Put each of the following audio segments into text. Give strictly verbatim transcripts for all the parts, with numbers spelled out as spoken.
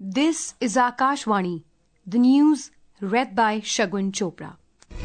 This is Akashvani, the news read by Shagun Chopra.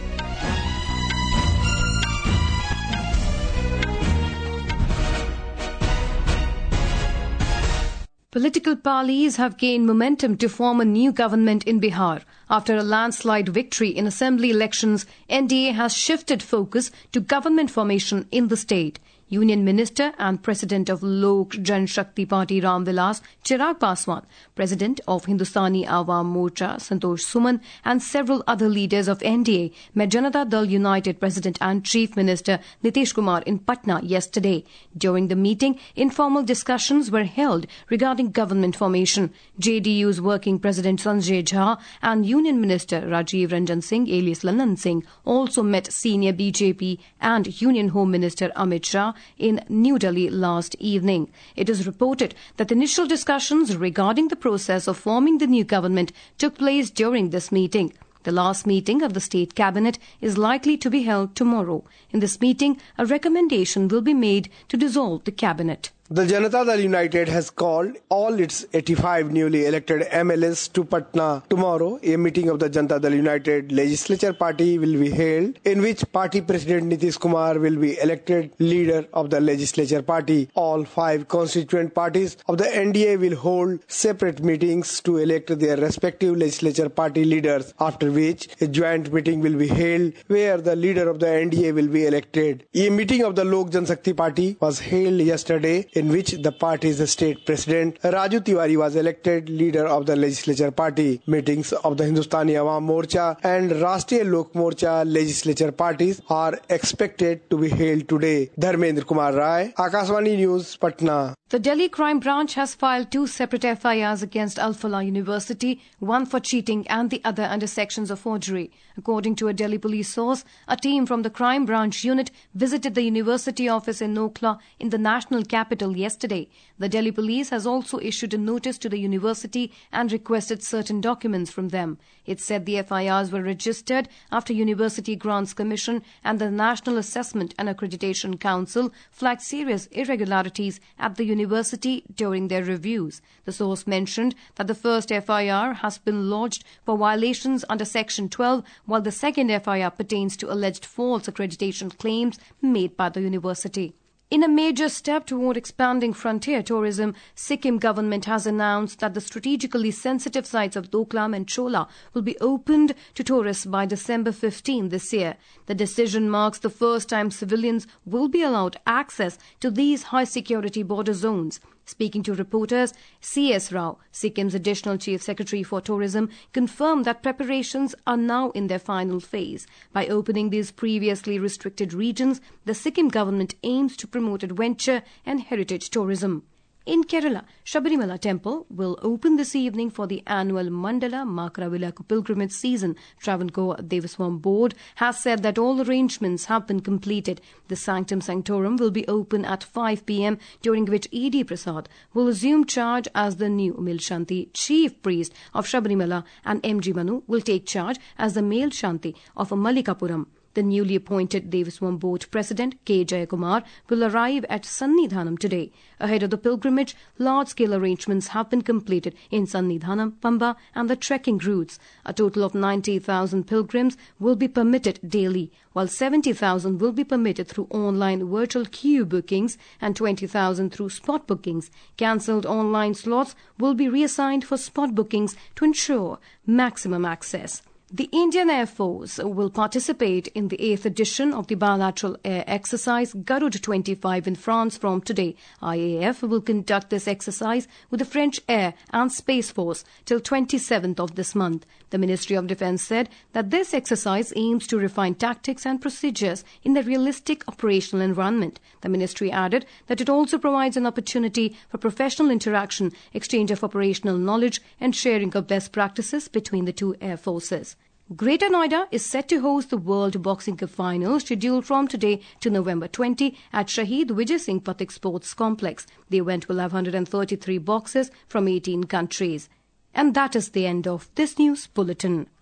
Political parties have gained momentum to form a new government in Bihar. After a landslide victory in assembly elections, N D A has shifted focus to government formation in the state. Union Minister and President of Lok Jan Shakti Party Ram Vilas Chirag Paswan, President of Hindustani Awam Morcha Santosh Suman and several other leaders of N D A met Janata Dal United President and Chief Minister Nitish Kumar in Patna yesterday. During the meeting, informal discussions were held regarding government formation. J D U's Working President Sanjay Jha and Union Minister Rajiv Ranjan Singh alias Lalan Singh also met senior B J P and Union Home Minister Amit Shah in New Delhi last evening. It is reported that initial discussions regarding the process of forming the new government took place during this meeting. The last meeting of the state cabinet is likely to be held tomorrow. In this meeting, a recommendation will be made to dissolve the cabinet. The Janata Dal United has called all its eighty-five newly elected M L As to Patna tomorrow. A meeting of the Janata Dal United Legislature Party will be held, in which Party President Nitish Kumar will be elected leader of the Legislature Party. All five constituent parties of the N D A will hold separate meetings to elect their respective Legislature Party leaders, after which a joint meeting will be held where the leader of the N D A will be elected. A meeting of the Lok Jan Shakti Party was held yesterday, in which the party's state president Raju Tiwari was elected leader of the Legislature Party. Meetings of the Hindustani Awam Morcha and Rashtriya Lok Morcha Legislature parties are expected to be held today. Dharmendra Kumar Rai, Akashvani News, Patna. The Delhi Crime Branch has filed two separate F I Rs against Al Falah University, one for cheating and the other under sections of forgery. According to a Delhi police source, a team from the Crime Branch unit visited the university office in Nokla in the national capital yesterday. The Delhi police has also issued a notice to the university and requested certain documents from them. It said the F I Rs were registered after University Grants Commission and the National Assessment and Accreditation Council flagged serious irregularities at the university University during their reviews. The source mentioned that the first F I R has been lodged for violations under Section twelve, while the second F I R pertains to alleged false accreditation claims made by the university. In a major step toward expanding frontier tourism, Sikkim government has announced that the strategically sensitive sites of Doklam and Chola will be opened to tourists by December fifteenth this year. The decision marks the first time civilians will be allowed access to these high-security border zones. Speaking to reporters, C S Rao, Sikkim's additional chief secretary for tourism, confirmed that preparations are now in their final phase. By opening these previously restricted regions, the Sikkim government aims to promote adventure and heritage tourism. In Kerala, Sabarimala Temple will open this evening for the annual Mandala Makaravilakku pilgrimage season. Travancore Devaswam Board has said that all arrangements have been completed. The Sanctum Sanctorum will be open at five p.m, during which E D Prasad will assume charge as the new Male Shanti chief priest of Sabarimala, and M G Manu will take charge as the Male Shanti of Mallikapuram. The newly appointed Devaswam Board President K. Jayakumar will arrive at Sannidhanam today. Ahead of the pilgrimage, large-scale arrangements have been completed in Sannidhanam, Pamba and the trekking routes. A total of ninety thousand pilgrims will be permitted daily, while seventy thousand will be permitted through online virtual queue bookings and twenty thousand through spot bookings. Cancelled online slots will be reassigned for spot bookings to ensure maximum access. The Indian Air Force will participate in the eighth edition of the bilateral air exercise Garud twenty-five in France from today. I A F will conduct this exercise with the French Air and Space Force till twenty-seventh of this month. The Ministry of Defence said that this exercise aims to refine tactics and procedures in a realistic operational environment. The ministry added that it also provides an opportunity for professional interaction, exchange of operational knowledge and sharing of best practices between the two air forces. Greater Noida is set to host the World Boxing Cup Finals scheduled from today to November twentieth at Shahid Vijay Singh Pathik Sports Complex. The event will have one hundred thirty-three boxers from eighteen countries. And that is the end of this news bulletin.